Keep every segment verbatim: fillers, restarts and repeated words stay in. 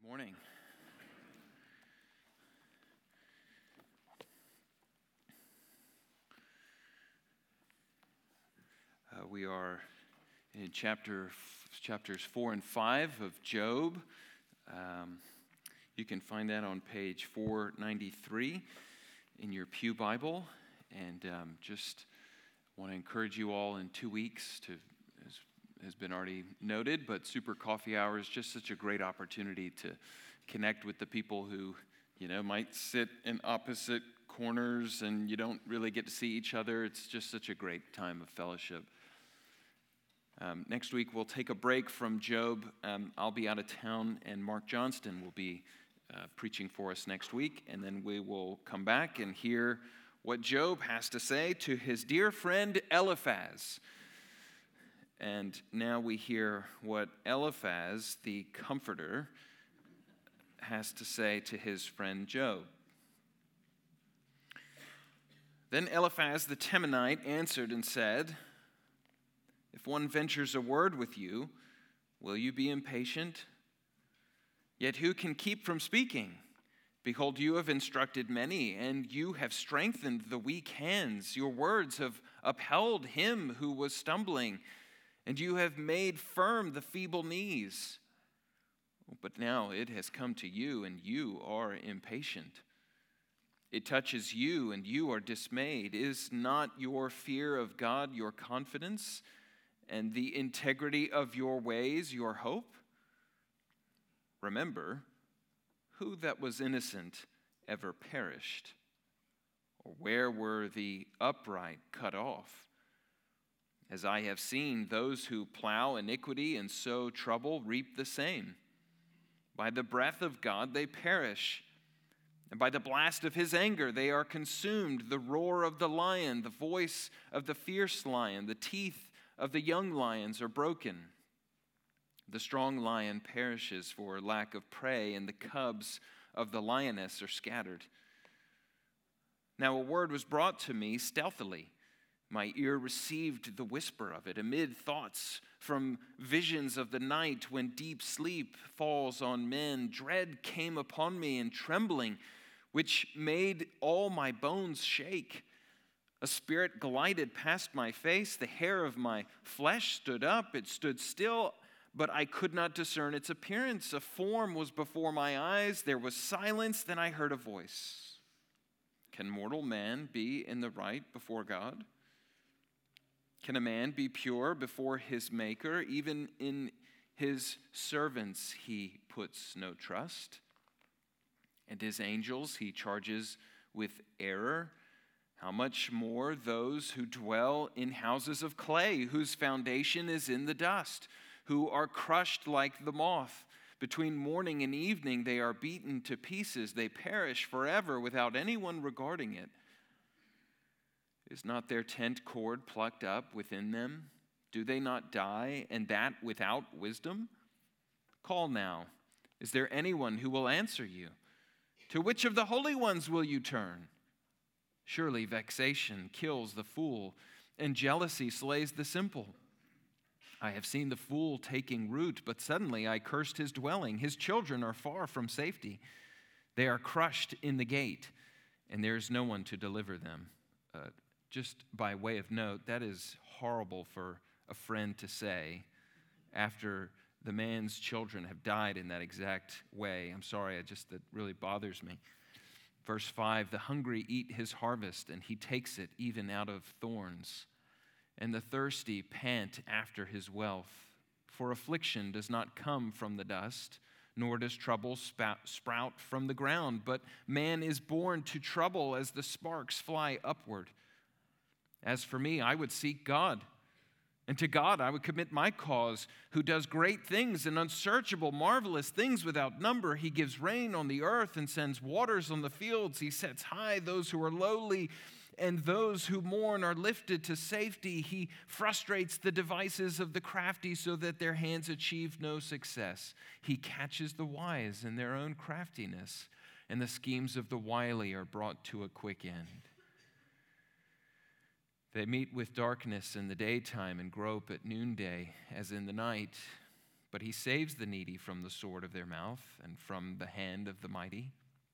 Morning. Uh, we are in chapter chapters four and five of Job. Um, you can find that on page four ninety-three in your Pew Bible, and um, just want to encourage you all in two weeks to, as has been already noted, but Super Coffee Hour is just such a great opportunity to connect with the people who, you know, might sit in opposite corners and you don't really get to see each other. It's just such a great time of fellowship. Um, next week, we'll take a break from Job. Um, I'll be out of town, and Mark Johnston will be uh, preaching for us next week, and then we will come back and hear what Job has to say to his dear friend Eliphaz. And now we hear what Eliphaz, the comforter, has to say to his friend Job. Then Eliphaz the Temanite answered and said, "If one ventures a word with you, will you be impatient? Yet who can keep from speaking? Behold, you have instructed many, and you have strengthened the weak hands. Your words have upheld him who was stumbling, and you have made firm the feeble knees. But now it has come to you, and you are impatient. It touches you, and you are dismayed. Is not your fear of God your confidence, and the integrity of your ways your hope? Remember, who that was innocent ever perished? Or where were the upright cut off? As I have seen, those who plow iniquity and sow trouble reap the same. By the breath of God they perish, and by the blast of his anger they are consumed. The roar of the lion, the voice of the fierce lion, the teeth of the young lions are broken. The strong lion perishes for lack of prey, and the cubs of the lioness are scattered. Now a word was brought to me stealthily. My ear received the whisper of it amid thoughts from visions of the night when deep sleep falls on men. Dread came upon me and trembling, which made all my bones shake. A spirit glided past my face. The hair of my flesh stood up. It stood still, but I could not discern its appearance. A form was before my eyes. There was silence. Then I heard a voice. Can mortal man be in the right before God? Can a man be pure before his Maker? Even in his servants he puts no trust. And his angels he charges with error. How much more those who dwell in houses of clay, whose foundation is in the dust, who are crushed like the moth. Between morning and evening they are beaten to pieces. They perish forever without anyone regarding it. Is not their tent cord plucked up within them? Do they not die, and that without wisdom? Call now. Is there anyone who will answer you? To which of the holy ones will you turn? Surely vexation kills the fool, and jealousy slays the simple. I have seen the fool taking root, but suddenly I cursed his dwelling. His children are far from safety. They are crushed in the gate, and there is no one to deliver them. Uh, Just by way of note, that is horrible for a friend to say after the man's children have died in that exact way. I'm sorry, it just that really bothers me. Verse five, the hungry eat his harvest, and he takes it even out of thorns. And the thirsty pant after his wealth. For affliction does not come from the dust, nor does trouble sprout from the ground. But man is born to trouble as the sparks fly upward. As for me, I would seek God, and to God I would commit my cause, who does great things and unsearchable, marvelous things without number. He gives rain on the earth and sends waters on the fields. He sets high those who are lowly, and those who mourn are lifted to safety. He frustrates the devices of the crafty so that their hands achieve no success. He catches the wise in their own craftiness, and the schemes of the wily are brought to a quick end. They meet with darkness in the daytime and grope at noonday as in the night. but he saves the needy from the sword of their mouth and from the hand of the mighty.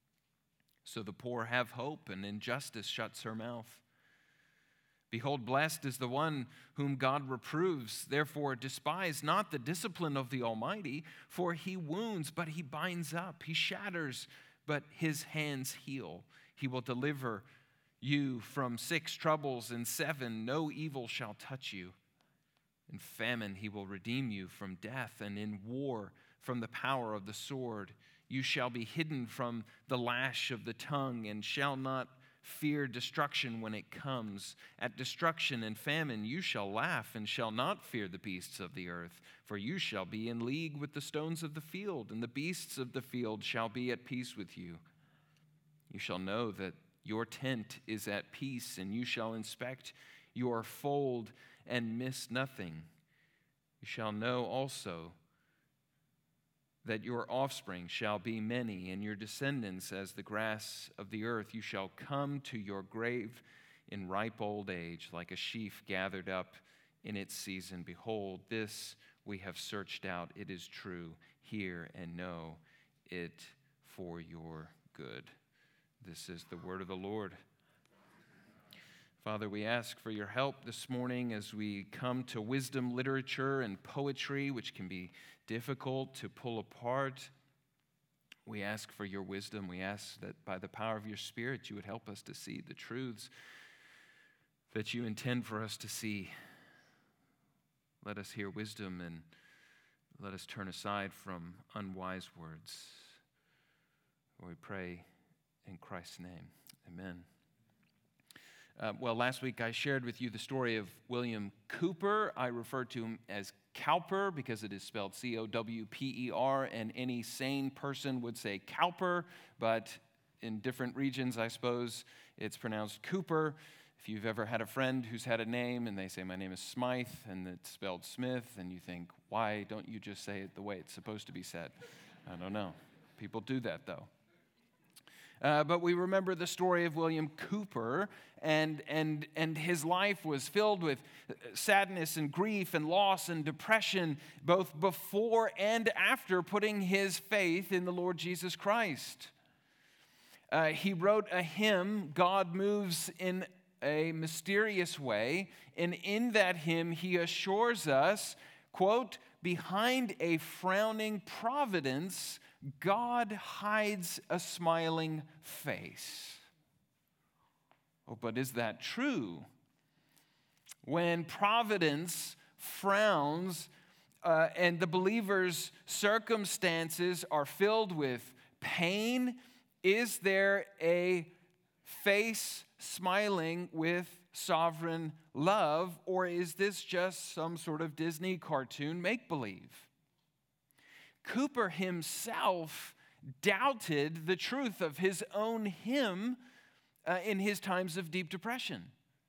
So the poor have hope, and injustice shuts her mouth. Behold, blessed is the one whom God reproves. Therefore, despise not the discipline of the Almighty, for he wounds, but he binds up. He shatters, but his hands heal. He will deliver you from six troubles, and seven, no evil shall touch you. In famine he will redeem you from death, and in war from the power of the sword. You shall be hidden from the lash of the tongue, and shall not fear destruction when it comes. At destruction and famine you shall laugh, and shall not fear the beasts of the earth. For you shall be in league with the stones of the field, and the beasts of the field shall be at peace with you. You shall know that your tent is at peace, and you shall inspect your fold and miss nothing. You shall know also that your offspring shall be many, and your descendants as the grass of the earth. You shall come to your grave in ripe old age, like a sheaf gathered up in its season. Behold, this we have searched out. It is true. Hear and know it for your good. This is the word of the Lord. Father, we ask for your help this morning as we come to wisdom literature and poetry, which can be difficult to pull apart. We ask for your wisdom. We ask that by the power of your Spirit, you would help us to see the truths that you intend for us to see. Let us hear wisdom, and let us turn aside from unwise words. We pray in Christ's name. Amen. Uh, well, last week I shared with you the story of William Cowper. I refer to him as Cowper because it is spelled C O W P E R, and any sane person would say Cowper, but in different regions, I suppose, it's pronounced Cooper. If you've ever had a friend who's had a name and they say, my name is Smythe, and it's spelled Smith, and you think, why don't you just say it the way it's supposed to be said? I don't know. People do that, though. Uh, but we remember the story of William Cowper, and, and, and his life was filled with sadness and grief and loss and depression, both before and after putting his faith in the Lord Jesus Christ. Uh, he wrote a hymn, God Moves in a Mysterious Way, and in that hymn he assures us, quote, behind a frowning providence, God hides a smiling face. Oh, but is that true? When providence frowns uh, and the believer's circumstances are filled with pain, is there a face smiling with sovereign love, or is this just some sort of Disney cartoon make-believe? Cowper himself doubted the truth of his own hymn uh, in his times of deep depression.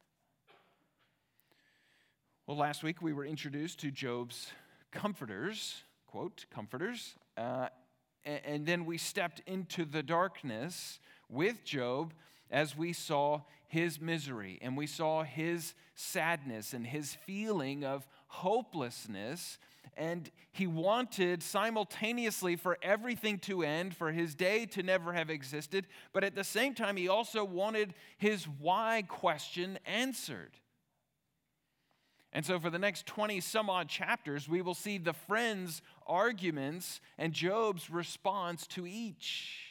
Well, last week we were introduced to Job's comforters, quote, comforters, uh, and, and then we stepped into the darkness with Job as we saw his misery, and we saw his sadness and his feeling of hopelessness. And he wanted simultaneously for everything to end, for his day to never have existed, but at the same time, he also wanted his why question answered. And so for the next twenty some odd chapters, we will see the friends' arguments and Job's response to each.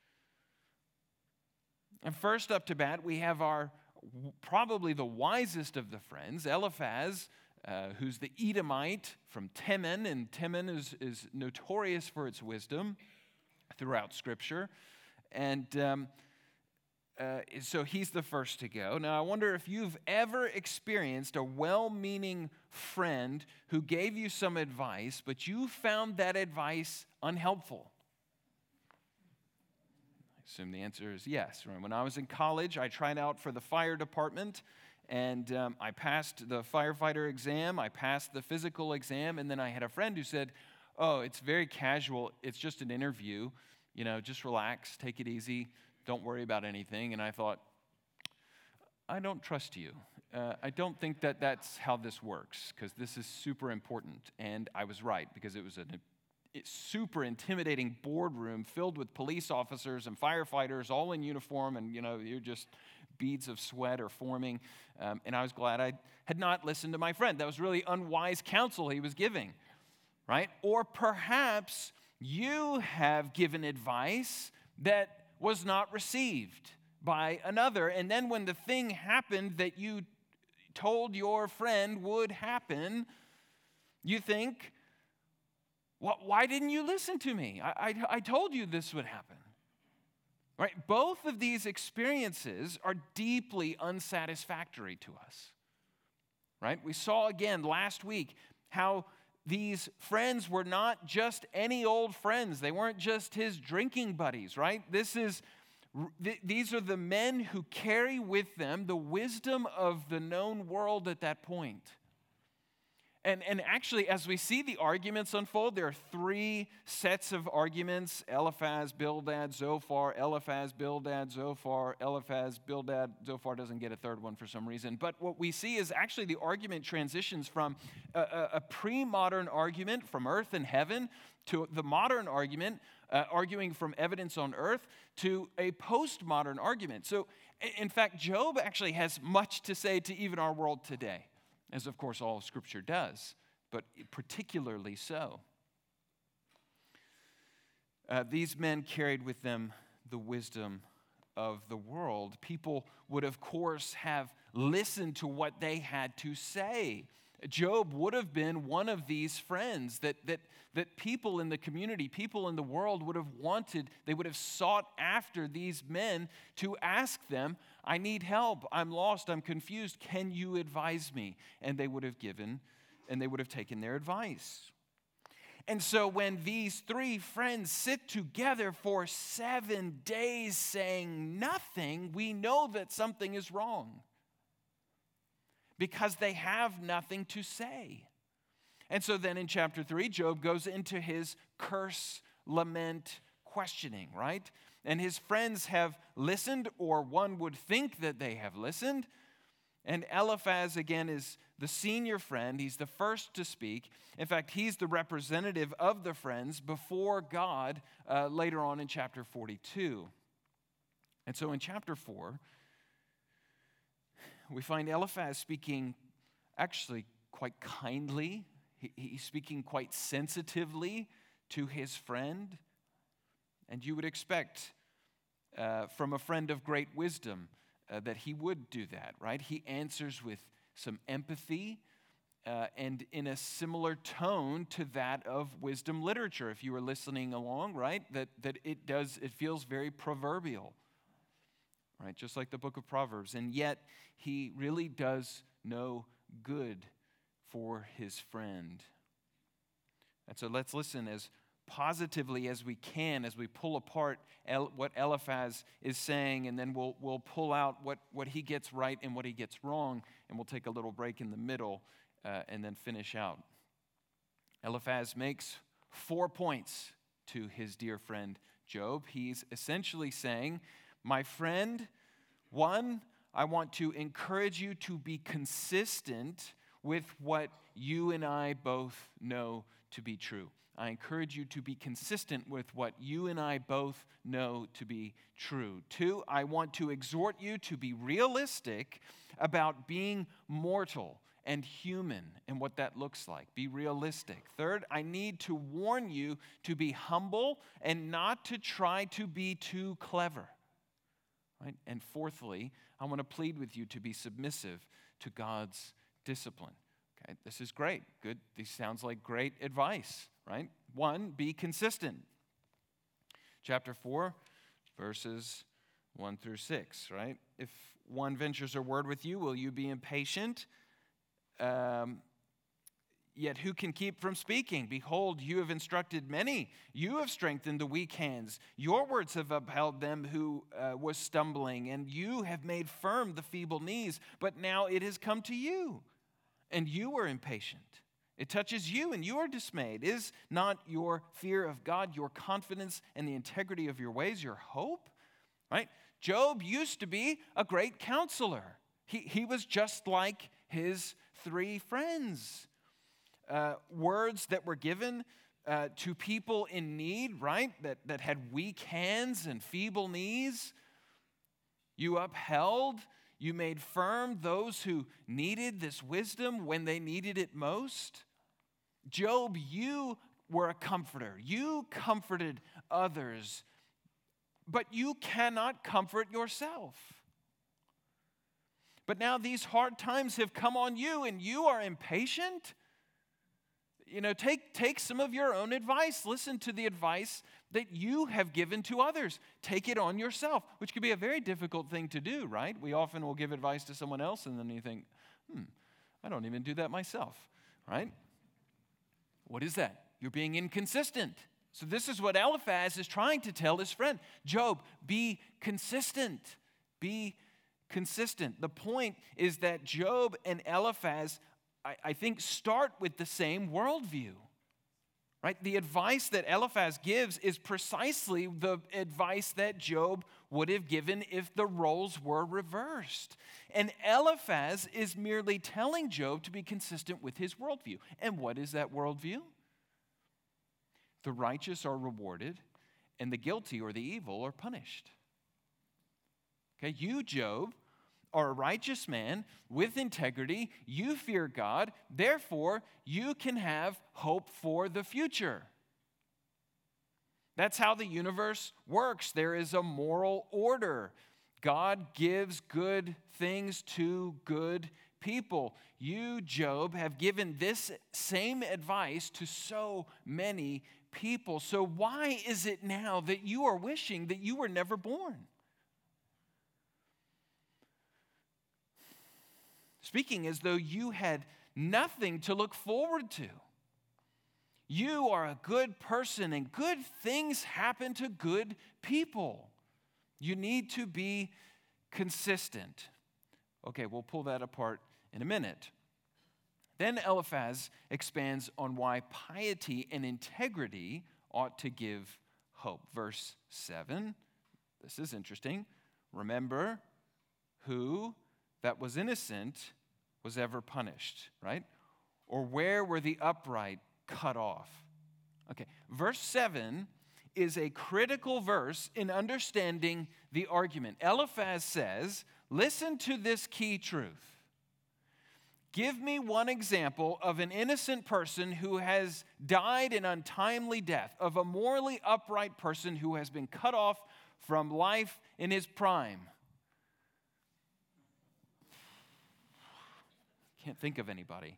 And first up to bat, we have our probably the wisest of the friends, Eliphaz, uh, who's the Edomite from Teman, and Teman is, is notorious for its wisdom throughout Scripture. And um, uh, so he's the first to go. Now, I wonder if you've ever experienced a well-meaning friend who gave you some advice, but you found that advice unhelpful. I assume the answer is yes. When I was in college, I tried out for the fire department, and um, I passed the firefighter exam, I passed the physical exam, and then I had a friend who said, oh, it's very casual, it's just an interview, you know, just relax, take it easy, don't worry about anything. And I thought, I don't trust you. uh, I don't think that that's how this works, because this is super important. And I was right, because it was a super intimidating boardroom filled with police officers and firefighters all in uniform, and, you know, you're just beads of sweat are forming. Um, and I was glad I had not listened to my friend. That was really unwise counsel he was giving, right? Or perhaps you have given advice that was not received by another, and then when the thing happened that you told your friend would happen, you think, well, why didn't you listen to me? I, I, I told you this would happen. Right? Both of these experiences are deeply unsatisfactory to us. Right? We saw again last week how these friends were not just any old friends. They weren't just his drinking buddies, right? This is th- these are the men who carry with them the wisdom of the known world at that point. And, and actually, as we see the arguments unfold, there are three sets of arguments: Eliphaz, Bildad, Zophar, Eliphaz, Bildad, Zophar, Eliphaz, Bildad. Zophar doesn't get a third one for some reason. But what we see is actually the argument transitions from a, a, a pre-modern argument from earth and heaven to the modern argument, uh, arguing from evidence on earth, to a postmodern argument. So, in fact, Job actually has much to say to even our world today, as of course all of Scripture does, but particularly so. Uh, these men carried with them the wisdom of the world. People would, of course, have listened to what they had to say. Job would have been one of these friends that, that, that people in the community, people in the world would have wanted, they would have sought after these men to ask them, I need help, I'm lost, I'm confused, can you advise me? And they would have given, and they would have taken their advice. And so when these three friends sit together for seven days saying nothing, we know that something is wrong, because they have nothing to say. And so then in chapter three, Job goes into his curse, lament, questioning, right? And his friends have listened, or one would think that they have listened. And Eliphaz, again, is the senior friend. He's the first to speak. In fact, he's the representative of the friends before God uh, later on in chapter forty-two. And so in chapter four, we find Eliphaz speaking actually quite kindly. He, he's speaking quite sensitively to his friend. And you would expect uh, from a friend of great wisdom uh, that he would do that, right? He answers with some empathy uh, and in a similar tone to that of wisdom literature. If you were listening along, right, that, that it does, it feels very proverbial. Right, just like the book of Proverbs. And yet, he really does no good for his friend. And so let's listen as positively as we can as we pull apart El- what Eliphaz is saying, and then we'll, we'll pull out what, what he gets right and what he gets wrong, and we'll take a little break in the middle uh, and then finish out. Eliphaz makes four points to his dear friend Job. He's essentially saying, my friend, one, I want to encourage you to be consistent with what you and I both know to be true. I encourage you to be consistent with what you and I both know to be true. Two, I want to exhort you to be realistic about being mortal and human and what that looks like. Be realistic. Third, I need to warn you to be humble and not to try to be too clever. Right? And fourthly, I want to plead with you to be submissive to God's discipline. Okay, this is great. Good. This sounds like great advice, right? One, be consistent. Chapter four, verses one through six, right? If one ventures a word with you, will you be impatient? Um, Yet who can keep from speaking? Behold, you have instructed many. You have strengthened the weak hands. Your words have upheld them who uh, was stumbling, and you have made firm the feeble knees. But now it has come to you, and you are impatient. It touches you, and you are dismayed. Is not your fear of God, your confidence, and the integrity of your ways your hope? Right? Job used to be a great counselor. He, he was just like his three friends. Uh, words that were given uh, to people in need, right? That, that had weak hands and feeble knees. You upheld, you made firm those who needed this wisdom when they needed it most. Job, you were a comforter. You comforted others, but you cannot comfort yourself. But now these hard times have come on you and you are impatient. You know, take, take some of your own advice. Listen to the advice that you have given to others. Take it on yourself, which could be a very difficult thing to do, right? We often will give advice to someone else and then you think, hmm, I don't even do that myself, right? What is that? You're being inconsistent. So this is what Eliphaz is trying to tell his friend. Job, be consistent. Be consistent. The point is that Job and Eliphaz, I, I think, start with the same worldview. Right? The advice that Eliphaz gives is precisely the advice that Job would have given if the roles were reversed. And Eliphaz is merely telling Job to be consistent with his worldview. And what is that worldview? The righteous are rewarded, and the guilty or the evil are punished. Okay, you, Job, are a righteous man with integrity. You fear God. Therefore, you can have hope for the future. That's how the universe works. There is a moral order. God gives good things to good people. You, Job, have given this same advice to so many people. So why is it now that you are wishing that you were never born? Speaking as though you had nothing to look forward to. You are a good person and good things happen to good people. You need to be consistent. Okay, we'll pull that apart in a minute. Then Eliphaz expands on why piety and integrity ought to give hope. Verse seven, this is interesting. Remember who that was innocent was ever punished, right? Or where were the upright cut off? Okay, verse seven is a critical verse in understanding the argument. Eliphaz says, listen to this key truth. Give me one example of an innocent person who has died an untimely death, of a morally upright person who has been cut off from life in his prime. Can't think of anybody.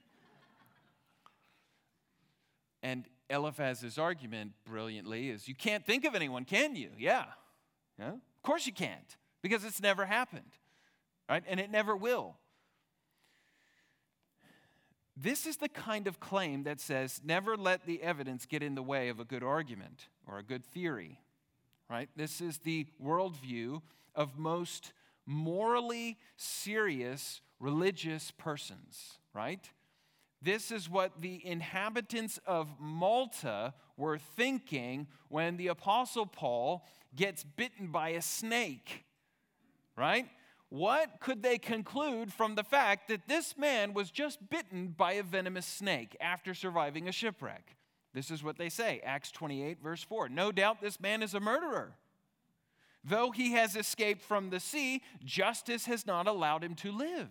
And Eliphaz's argument, brilliantly, is you can't think of anyone, can you? Yeah. yeah. Of course you can't, because it's never happened, right? And it never will. This is the kind of claim that says, never let the evidence get in the way of a good argument or a good theory, right? This is the worldview of most morally serious religious persons, right? This is what the inhabitants of Malta were thinking when the Apostle Paul gets bitten by a snake, right? What could they conclude from the fact that this man was just bitten by a venomous snake after surviving a shipwreck? This is what they say, Acts twenty-eight, verse four. No doubt this man is a murderer. Though he has escaped from the sea, justice has not allowed him to live.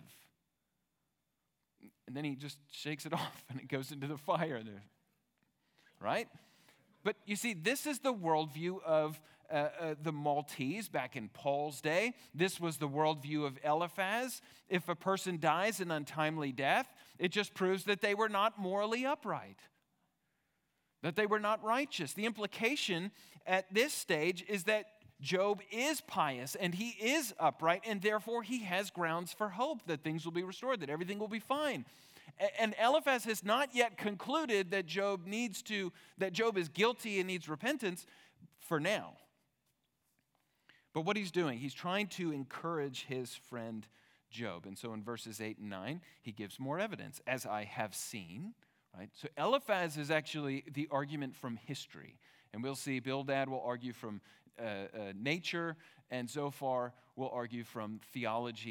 And then he just shakes it off and it goes into the fire there. Right? But you see, this is the worldview of uh, uh, the Maltese back in Paul's day. This was the worldview of Eliphaz. If a person dies an untimely death, it just proves that they were not morally upright, that they were not righteous. The implication at this stage is that Job is pious and he is upright, and therefore he has grounds for hope that things will be restored, that everything will be fine. And Eliphaz has not yet concluded that Job needs to, that Job is guilty and needs repentance for now. But what he's doing, he's trying to encourage his friend Job. And so in verses eight and nine, he gives more evidence. As I have seen, right? So Eliphaz is actually the argument from history. And we'll see Bildad will argue from uh, uh, nature, and Zophar will argue from theology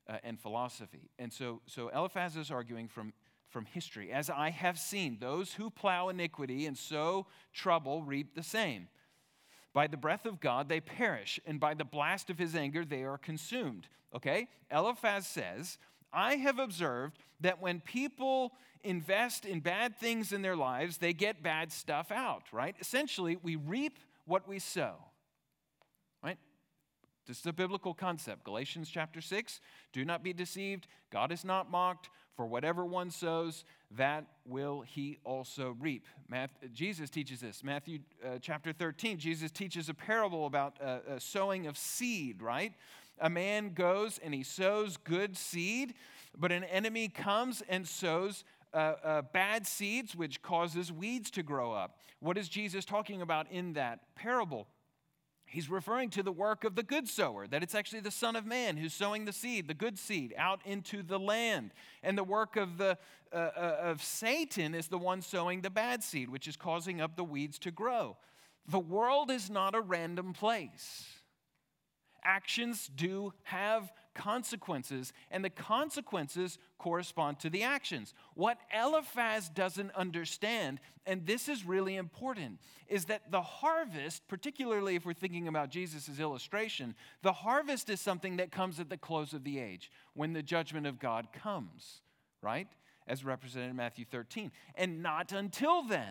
uh, and philosophy. And so, so Eliphaz is arguing from, from history. As I have seen, those who plow iniquity and sow trouble reap the same. By the breath of God they perish, and by the blast of his anger they are consumed. Okay? Eliphaz says, I have observed that when people invest in bad things in their lives, they get bad stuff out, right? Essentially, we reap what we sow, right? This is a biblical concept. Galatians chapter six, do not be deceived. God is not mocked. For whatever one sows, that will he also reap. Matthew, Jesus teaches this. Matthew uh, chapter thirteen, Jesus teaches a parable about uh, a sowing of seed, right? A man goes and he sows good seed, but an enemy comes and sows uh, uh, bad seeds, which causes weeds to grow up. What is Jesus talking about in that parable? He's referring to the work of the good sower, that it's actually the Son of Man who's sowing the seed, the good seed, out into the land. And the work of, the, uh, uh, of Satan is the one sowing the bad seed, which is causing up the weeds to grow. The world is not a random place. Actions do have consequences, and the consequences correspond to the actions. What Eliphaz doesn't understand, and this is really important, is that the harvest, particularly if we're thinking about Jesus' illustration, the harvest is something that comes at the close of the age, when the judgment of God comes, right? As represented in Matthew thirteen, and not until then.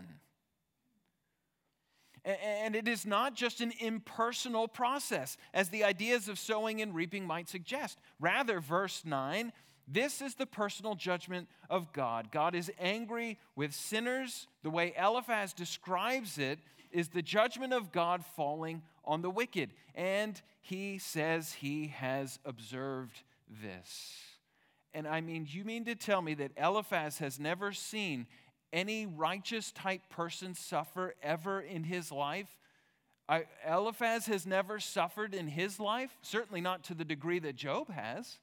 And it is not just an impersonal process, as the ideas of sowing and reaping might suggest. Rather, verse nine, this is the personal judgment of God. God is angry with sinners. The way Eliphaz describes it is the judgment of God falling on the wicked. And he says he has observed this. And I mean, you mean to tell me that Eliphaz has never seen any righteous type person suffer ever in his life? I, Eliphaz has never suffered in his life, certainly not to the degree that Job has.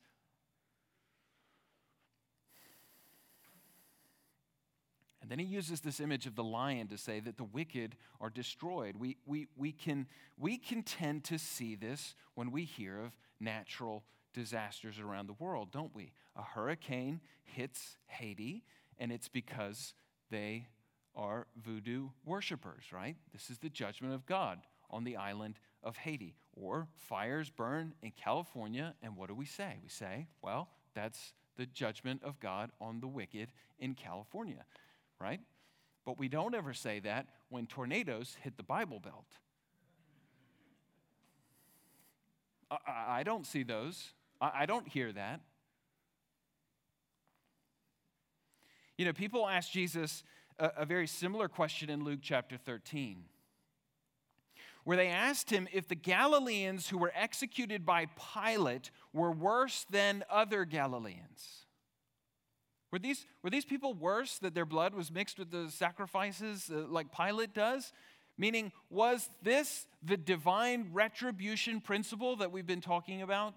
And then he uses this image of the lion to say that the wicked are destroyed. We, we, we, can, we can tend to see this when we hear of natural disasters around the world, don't we? A hurricane hits Haiti, and it's because they are voodoo worshipers, right? This is the judgment of God on the island of Haiti. Or fires burn in California, and what do we say? We say, well, that's the judgment of God on the wicked in California, right? But we don't ever say that when tornadoes hit the Bible Belt. I, I don't see those. I, I don't hear that. You know, people ask Jesus a, a very similar question in Luke chapter thirteen, where they asked him if the Galileans who were executed by Pilate were worse than other Galileans. Were these, were these people worse, that their blood was mixed with the sacrifices uh, like Pilate does? Meaning, was this the divine retribution principle that we've been talking about?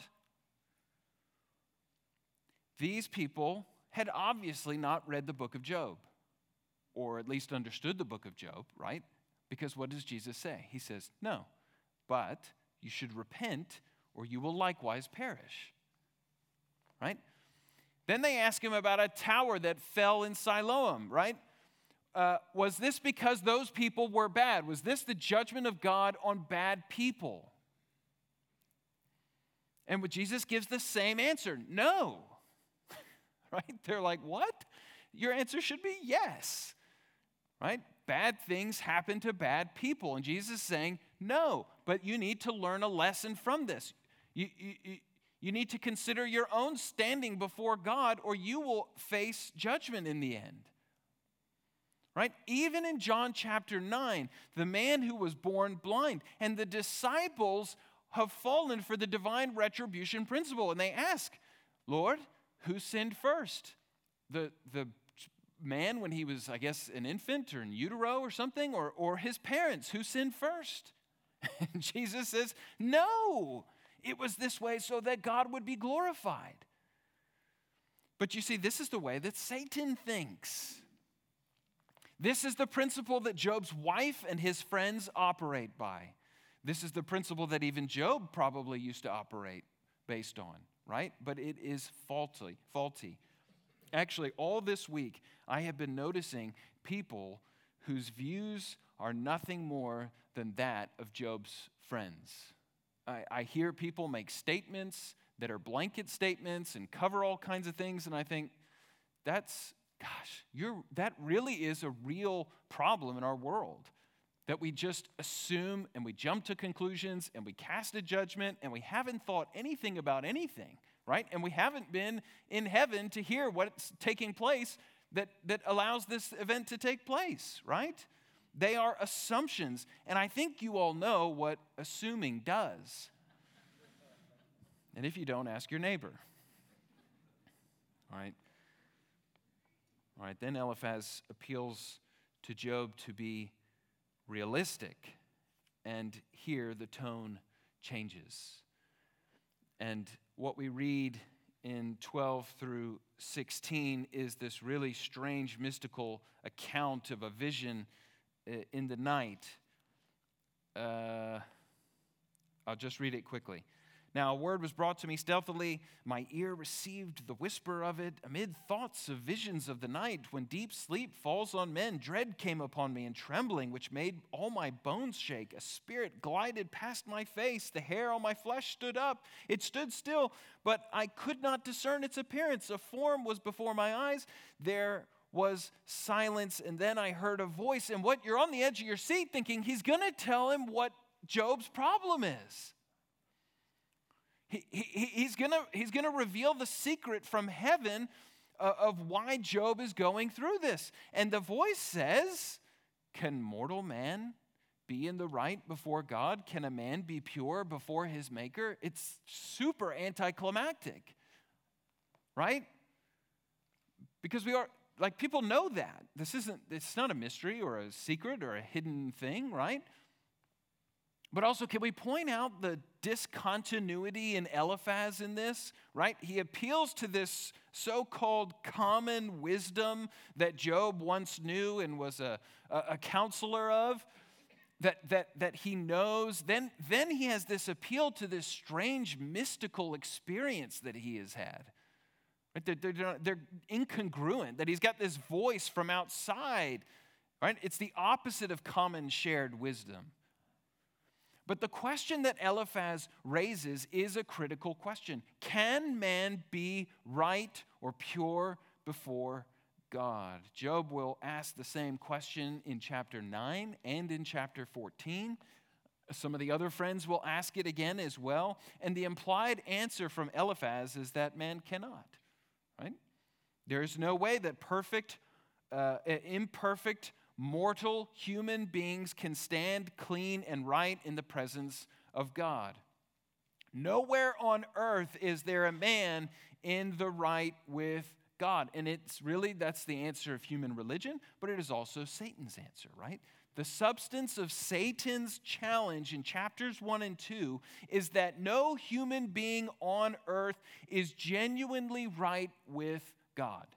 These people had obviously not read the book of Job, or at least understood the book of Job, right? Because what does Jesus say? He says, no, but you should repent or you will likewise perish, right? Then they ask him about a tower that fell in Siloam, right? Uh, was this because those people were bad? Was this the judgment of God on bad people? And Jesus gives the same answer, no. Right? They're like, what? Your answer should be yes. Right? Bad things happen to bad people. And Jesus is saying, no, but you need to learn a lesson from this. You, you, you need to consider your own standing before God, or you will face judgment in the end. Right? Even in John chapter nine, the man who was born blind, and the disciples have fallen for the divine retribution principle. And they ask, Lord, who sinned first? The, the man when he was, I guess, an infant or in utero or something, or, or his parents? Who sinned first? And Jesus says, no, it was this way so that God would be glorified. But you see, this is the way that Satan thinks. This is the principle that Job's wife and his friends operate by. This is the principle that even Job probably used to operate based on, right? But it is faulty, faulty. Actually, all this week, I have been noticing people whose views are nothing more than that of Job's friends. I, I hear people make statements that are blanket statements and cover all kinds of things, and I think, that's, gosh, you're, that really is a real problem in our world. That we just assume and we jump to conclusions and we cast a judgment and we haven't thought anything about anything, right? And we haven't been in heaven to hear what's taking place that, that allows this event to take place, right? They are assumptions. And I think you all know what assuming does. And if you don't, ask your neighbor. All right. All right, then Eliphaz appeals to Job to be realistic. And here the tone changes. And what we read in twelve through sixteen is this really strange, mystical account of a vision in the night. Uh, I'll just read it quickly. Now, a word was brought to me stealthily. My ear received the whisper of it. Amid thoughts of visions of the night, when deep sleep falls on men, dread came upon me and trembling, which made all my bones shake. A spirit glided past my face. The hair on my flesh stood up. It stood still, but I could not discern its appearance. A form was before my eyes. There was silence, and then I heard a voice. And what you're on the edge of your seat thinking, he's going to tell him what Job's problem is. He, he, he's going he's gonna reveal the secret from heaven uh, of why Job is going through this. And the voice says, can mortal man be in the right before God? Can a man be pure before his maker? It's super anticlimactic, right? Because we are, like, people know that. This isn't, it's not a mystery or a secret or a hidden thing, right? But also, can we point out the discontinuity in Eliphaz in this, right? He appeals to this so-called common wisdom that Job once knew and was a, a, a counselor of, that, that, that he knows. Then, then he has this appeal to this strange mystical experience that he has had. Right? They're, they're, they're incongruent, that he's got this voice from outside, right? It's the opposite of common shared wisdom. But the question that Eliphaz raises is a critical question. Can man be right or pure before God? Job will ask the same question in chapter nine and in chapter fourteen. Some of the other friends will ask it again as well. And the implied answer from Eliphaz is that man cannot, right? There is no way that perfect, uh, imperfect, mortal human beings can stand clean and right in the presence of God. Nowhere on earth is there a man in the right with God. And it's really, that's the answer of human religion, but it is also Satan's answer, right? The substance of Satan's challenge in chapters one and two is that no human being on earth is genuinely right with God.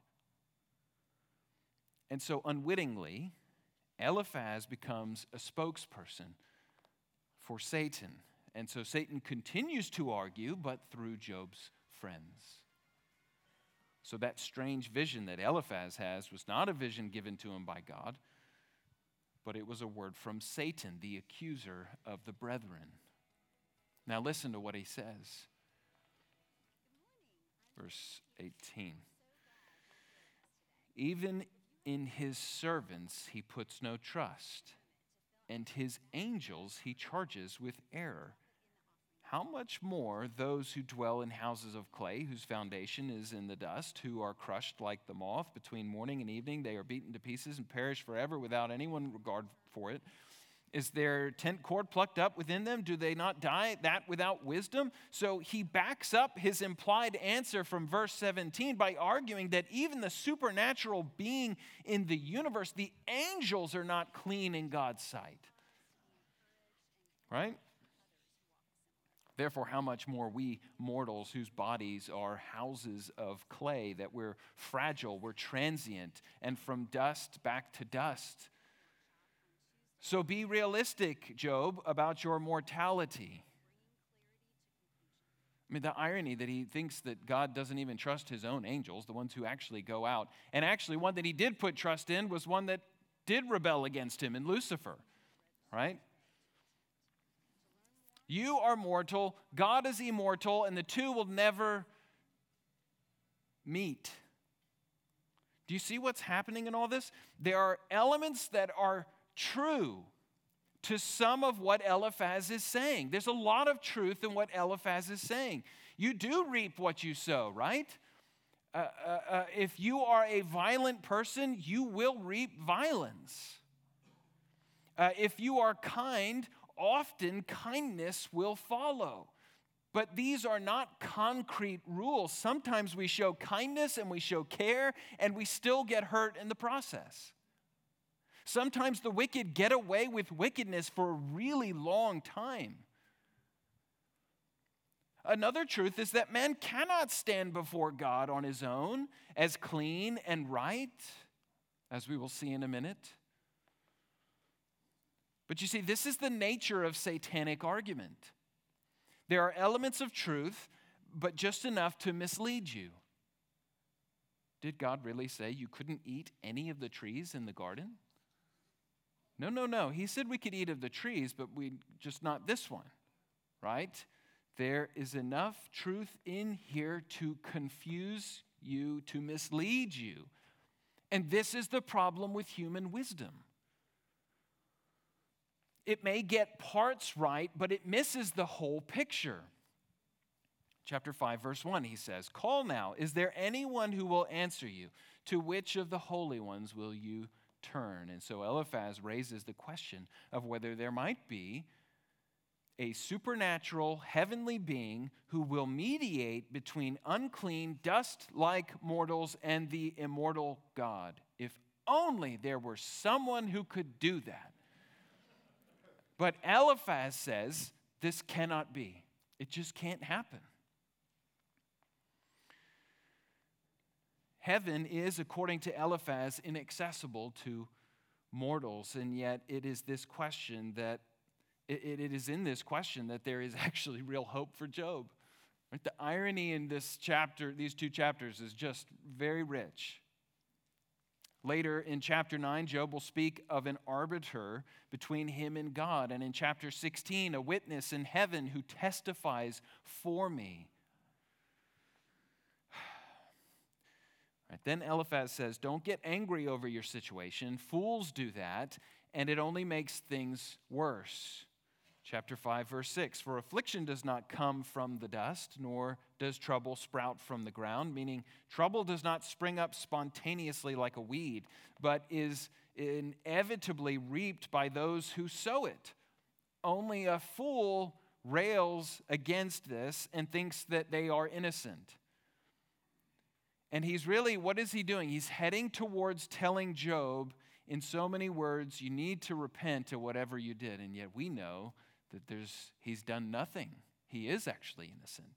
And so unwittingly, Eliphaz becomes a spokesperson for Satan. And so Satan continues to argue, but through Job's friends. So that strange vision that Eliphaz has was not a vision given to him by God, but it was a word from Satan, the accuser of the brethren. Now listen to what he says. Verse eighteen. Even in his servants he puts no trust, and his angels he charges with error. How much more those who dwell in houses of clay, whose foundation is in the dust, who are crushed like the moth between morning and evening, they are beaten to pieces and perish forever without anyone regard for it. Is their tent cord plucked up within them? Do they not die? That without wisdom? So he backs up his implied answer from verse seventeen by arguing that even the supernatural being in the universe, the angels, are not clean in God's sight. Right? Therefore, how much more we mortals, whose bodies are houses of clay, that we're fragile, we're transient, and from dust back to dust. So be realistic, Job, about your mortality. I mean, the irony that he thinks that God doesn't even trust his own angels, the ones who actually go out. And actually, one that he did put trust in was one that did rebel against him in Lucifer, right? You are mortal, God is immortal, and the two will never meet. Do you see what's happening in all this? There are elements that are true to some of what Eliphaz is saying. There's a lot of truth in what Eliphaz is saying. You do reap what you sow, right? Uh, uh, uh, if you are a violent person, you will reap violence. Uh, if you are kind, often kindness will follow. But these are not concrete rules. Sometimes we show kindness and we show care, and we still get hurt in the process. Sometimes the wicked get away with wickedness for a really long time. Another truth is that man cannot stand before God on his own as clean and right, as we will see in a minute. But you see, this is the nature of satanic argument. There are elements of truth, but just enough to mislead you. Did God really say you couldn't eat any of the trees in the garden? No, no, no. He said we could eat of the trees, but we just not this one, right? There is enough truth in here to confuse you, to mislead you. And this is the problem with human wisdom. It may get parts right, but it misses the whole picture. Chapter five, verse one, he says, "Call now, is there anyone who will answer you? To which of the holy ones will you turn?" And so Eliphaz raises the question of whether there might be a supernatural heavenly being who will mediate between unclean, dust-like mortals and the immortal God. If only there were someone who could do that. But Eliphaz says this cannot be. It just can't happen. Heaven is, according to Eliphaz, inaccessible to mortals, and yet it is this question that it, it is in this question that there is actually real hope for Job. Right? The irony in this chapter, these two chapters, is just very rich. Later in chapter nine, Job will speak of an arbiter between him and God. And in chapter sixteen, a witness in heaven who testifies for me. Right, then Eliphaz says, don't get angry over your situation. Fools do that, and it only makes things worse. Chapter five, verse six, "For affliction does not come from the dust, nor does trouble sprout from the ground," meaning trouble does not spring up spontaneously like a weed, but is inevitably reaped by those who sow it. Only a fool rails against this and thinks that they are innocent. And he's really, what is he doing? He's heading towards telling Job in so many words, you need to repent of whatever you did. And yet we know that there's he's done nothing. He is actually innocent.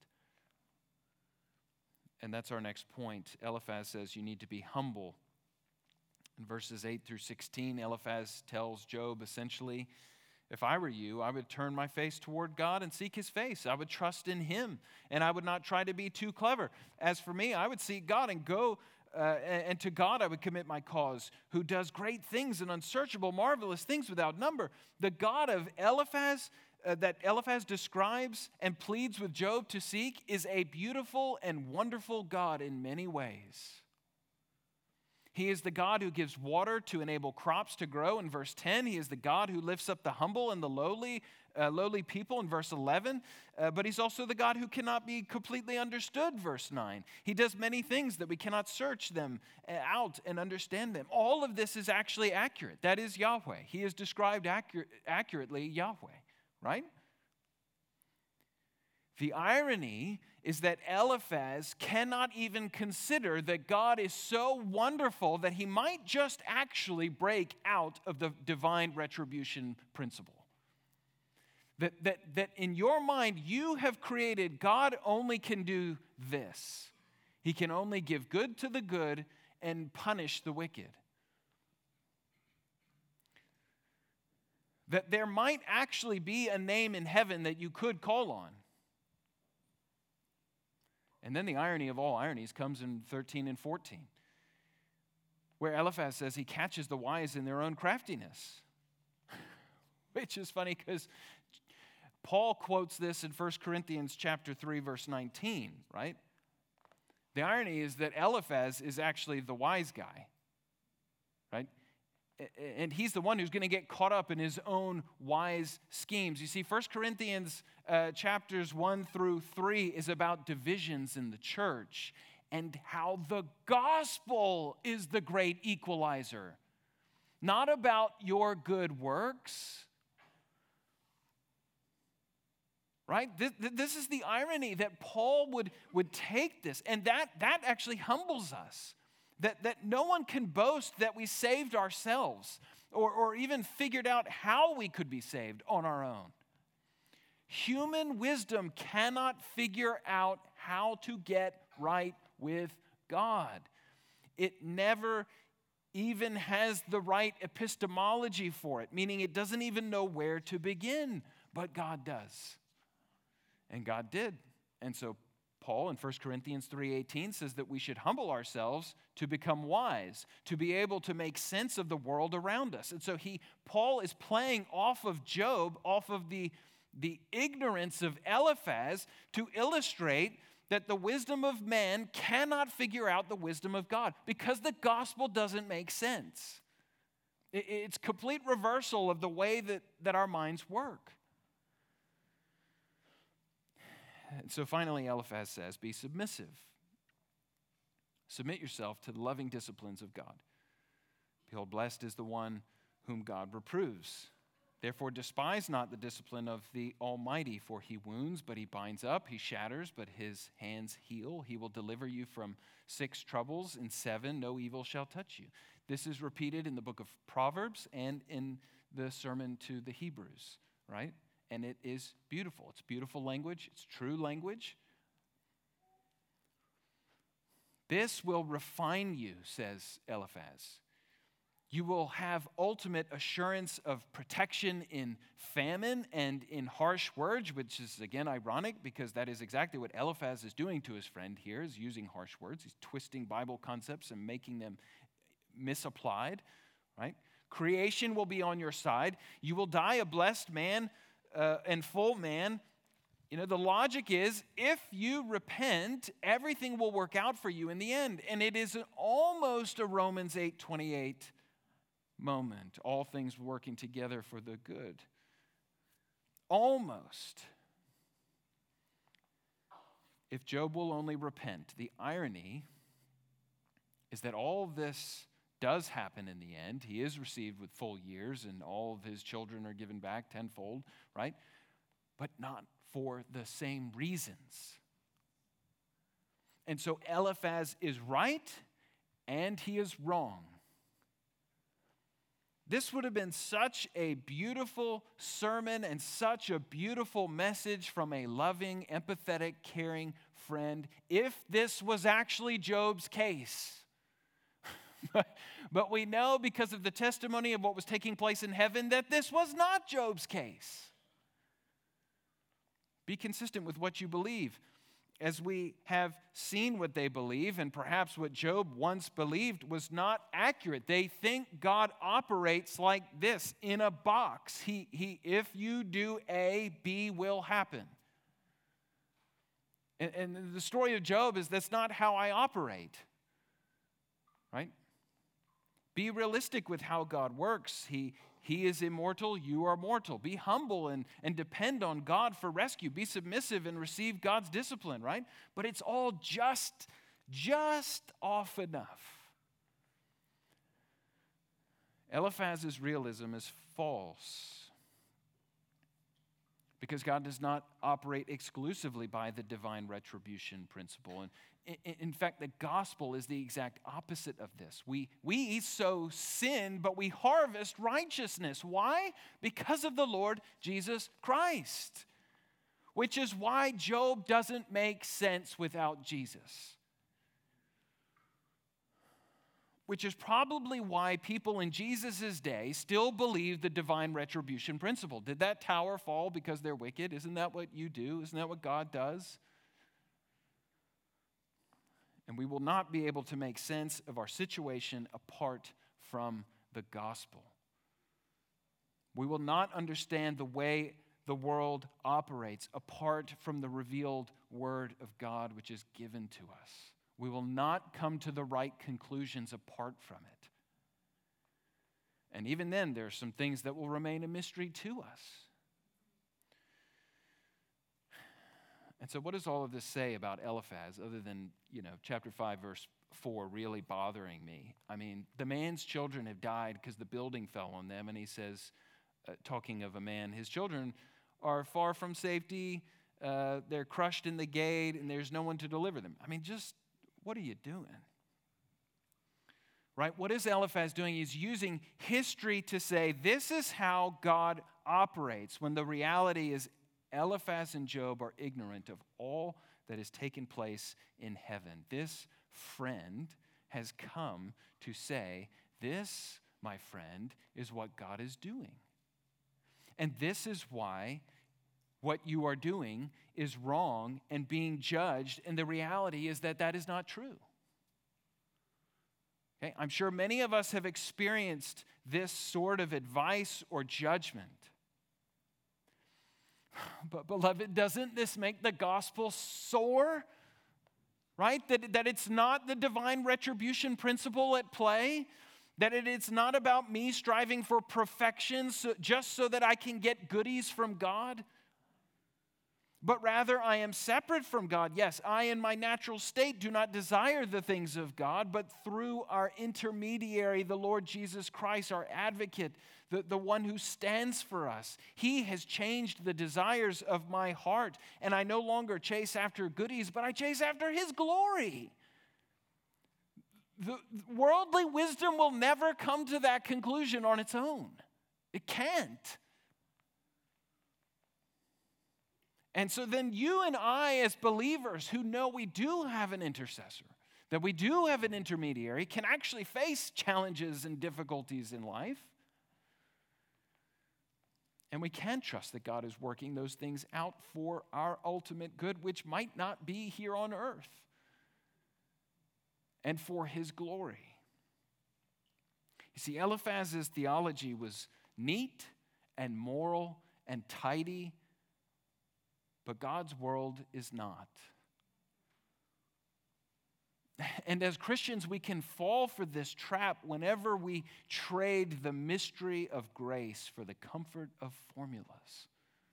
And that's our next point. Eliphaz says you need to be humble. In verses eight through sixteen, Eliphaz tells Job essentially, if I were you, I would turn my face toward God and seek his face. I would trust in him, and I would not try to be too clever. As for me, I would seek God and go, uh, and to God I would commit my cause, who does great things and unsearchable, marvelous things without number. The God of Eliphaz, uh, that Eliphaz describes and pleads with Job to seek, is a beautiful and wonderful God in many ways. He is the God who gives water to enable crops to grow in verse ten. He is the God who lifts up the humble and the lowly, uh, lowly people in verse eleven. Uh, but he's also the God who cannot be completely understood, verse nine. He does many things that we cannot search them out and understand them. All of this is actually accurate. That is Yahweh. He is described accurate, accurately Yahweh, right? The irony is that Eliphaz cannot even consider that God is so wonderful that he might just actually break out of the divine retribution principle. That, that, that in your mind you have created, God only can do this. He can only give good to the good and punish the wicked. That there might actually be a name in heaven that you could call on. And then the irony of all ironies comes in thirteen and fourteen, where Eliphaz says he catches the wise in their own craftiness, which is funny because Paul quotes this in First Corinthians chapter three, verse nineteen, right? The irony is that Eliphaz is actually the wise guy, right? And he's the one who's going to get caught up in his own wise schemes. You see, First Corinthians uh, chapters one through three is about divisions in the church and how the gospel is the great equalizer. Not about your good works. Right? This, this is the irony that Paul would, would take this. And that, that actually humbles us. That, that no one can boast that we saved ourselves or, or even figured out how we could be saved on our own. Human wisdom cannot figure out how to get right with God. It never even has the right epistemology for it, meaning it doesn't even know where to begin, but God does. And God did. And so Paul in First Corinthians three eighteen says that we should humble ourselves to become wise, to be able to make sense of the world around us. And so he, Paul is playing off of Job, off of the, the ignorance of Eliphaz to illustrate that the wisdom of man cannot figure out the wisdom of God because the gospel doesn't make sense. It, it's complete reversal of the way that, that our minds work. And so finally, Eliphaz says, be submissive. Submit yourself to the loving disciplines of God. Behold, blessed is the one whom God reproves. Therefore, despise not the discipline of the Almighty, for he wounds, but he binds up. He shatters, but his hands heal. He will deliver you from six troubles. In seven, no evil shall touch you. This is repeated in the book of Proverbs and in the sermon to the Hebrews, right? And it is beautiful. It's beautiful language. It's true language. This will refine you, says Eliphaz. You will have ultimate assurance of protection in famine and in harsh words, which is, again, ironic because that is exactly what Eliphaz is doing to his friend here, is using harsh words. He's twisting Bible concepts and making them misapplied, right? Creation will be on your side. You will die a blessed man uh, and full man. You know, the logic is if you repent, everything will work out for you in the end. And it is an, almost a Romans eight twenty-eight moment. All things working together for the good. Almost. If Job will only repent. The irony is that all of this does happen in the end. He is received with full years and all of his children are given back tenfold, right? But not for the same reasons. And so Eliphaz is right and he is wrong. This would have been such a beautiful sermon and such a beautiful message from a loving, empathetic, caring friend if this was actually Job's case. But we know because of the testimony of what was taking place in heaven that this was not Job's case. Be consistent with what you believe. As we have seen what they believe, and perhaps what Job once believed was not accurate. They think God operates like this, in a box. He, he, if you do A, B will happen. And, and the story of Job is that's not how I operate. Right? Be realistic with how God works. He, he is immortal, you are mortal. Be humble and, and depend on God for rescue. Be submissive and receive God's discipline, right? But it's all just, just off enough. Eliphaz's realism is false because God does not operate exclusively by the divine retribution principle. And in fact, the gospel is the exact opposite of this. We, we sow sin, but we harvest righteousness. Why? Because of the Lord Jesus Christ. Which is why Job doesn't make sense without Jesus. Which is probably why people in Jesus' day still believe the divine retribution principle. Did that tower fall because they're wicked? Isn't that what you do? Isn't that what God does? And we will not be able to make sense of our situation apart from the gospel. We will not understand the way the world operates apart from the revealed word of God which is given to us. We will not come to the right conclusions apart from it. And even then, there are some things that will remain a mystery to us. And so what does all of this say about Eliphaz other than, you know, chapter five, verse four really bothering me? I mean, the man's children have died because the building fell on them, and he says, uh, talking of a man, his children are far from safety, uh, they're crushed in the gate, and there's no one to deliver them. I mean, just what are you doing? Right? What is Eliphaz doing? He's using history to say this is how God operates, when the reality is Eliphaz and Job are ignorant of all that has taken place in heaven. This friend has come to say, this, my friend, is what God is doing. And this is why what you are doing is wrong and being judged, and the reality is that that is not true. Okay? I'm sure many of us have experienced this sort of advice or judgment. But beloved, doesn't this make the gospel sore? Right? That, that it's not the divine retribution principle at play? That it, it's not about me striving for perfection so, just so that I can get goodies from God? But rather I am separate from God. Yes, I in my natural state do not desire the things of God, but through our intermediary, the Lord Jesus Christ, our advocate, the, the one who stands for us, he has changed the desires of my heart, and I no longer chase after goodies, but I chase after his glory. The worldly wisdom will never come to that conclusion on its own. It can't. And so then you and I, as believers who know we do have an intercessor, that we do have an intermediary, can actually face challenges and difficulties in life. And we can trust that God is working those things out for our ultimate good, which might not be here on earth, and for his glory. You see, Eliphaz's theology was neat and moral and tidy, but God's world is not. And as Christians, we can fall for this trap whenever we trade the mystery of grace for the comfort of formulas.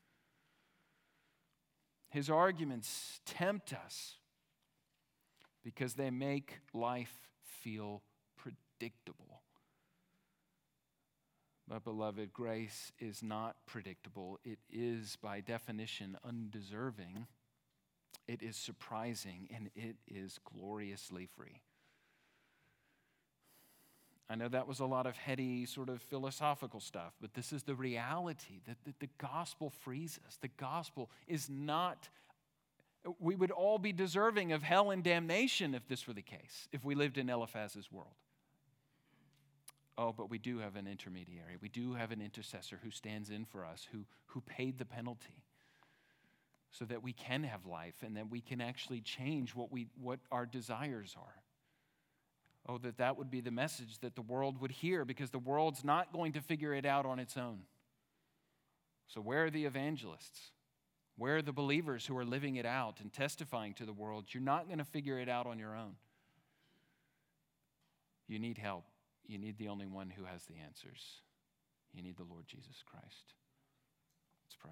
His arguments tempt us because they make life feel predictable. But beloved, grace is not predictable. It is, by definition, undeserving. It is surprising, and it is gloriously free. I know that was a lot of heady, sort of philosophical stuff, but this is the reality, that the, the gospel frees us. The gospel is not, we would all be deserving of hell and damnation if this were the case, if we lived in Eliphaz's world. Oh, but we do have an intermediary. We do have an intercessor who stands in for us, who, who paid the penalty so that we can have life and that we can actually change what we what our desires are. Oh, that that would be the message that the world would hear, because the world's not going to figure it out on its own. So where are the evangelists? Where are the believers who are living it out and testifying to the world? You're not going to figure it out on your own. You need help. You need the only one who has the answers. You need the Lord Jesus Christ. Let's pray.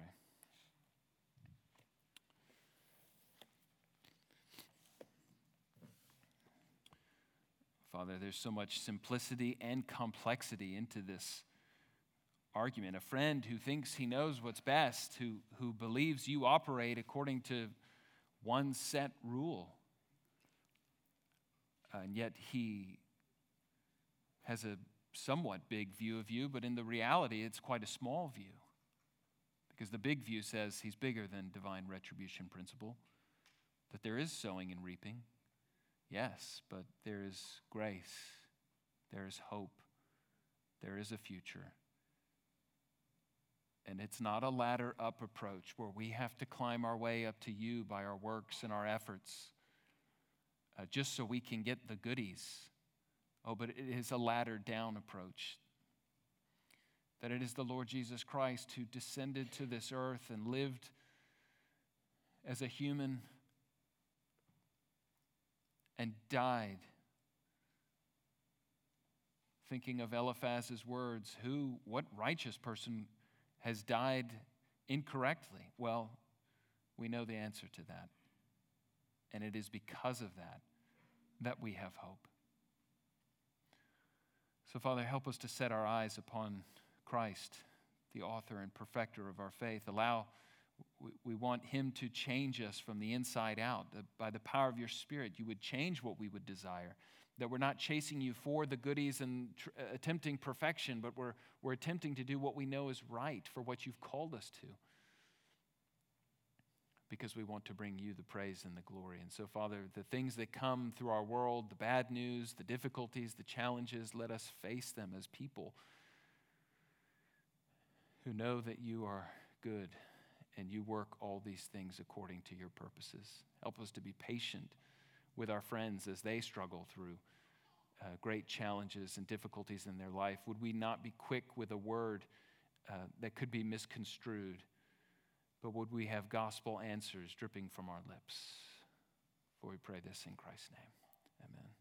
Father, there's so much simplicity and complexity into this argument. A friend who thinks he knows what's best, who, who believes you operate according to one set rule. And yet he has a somewhat big view of you, but in the reality, it's quite a small view. Because the big view says he's bigger than divine retribution principle, that there is sowing and reaping. Yes, but there is grace, there is hope, there is a future. And it's not a ladder up approach where we have to climb our way up to you by our works and our efforts. uh, just so we can get the goodies. Oh, but it is a ladder down approach. That it is the Lord Jesus Christ who descended to this earth and lived as a human and died. Thinking of Eliphaz's words, who, what righteous person has died incorrectly? Well, we know the answer to that. And it is because of that that we have hope. So, Father, help us to set our eyes upon Christ, the author and perfecter of our faith. Allow, we, we want him to change us from the inside out. That by the power of your Spirit, you would change what we would desire. That we're not chasing you for the goodies and tr- attempting perfection, but we're, we're attempting to do what we know is right for what you've called us to. Because we want to bring you the praise and the glory. And so, Father, the things that come through our world, the bad news, the difficulties, the challenges, let us face them as people who know that you are good and you work all these things according to your purposes. Help us to be patient with our friends as they struggle through uh, great challenges and difficulties in their life. Would we not be quick with a word uh, that could be misconstrued, but would we have gospel answers dripping from our lips? For we pray this in Christ's name. Amen.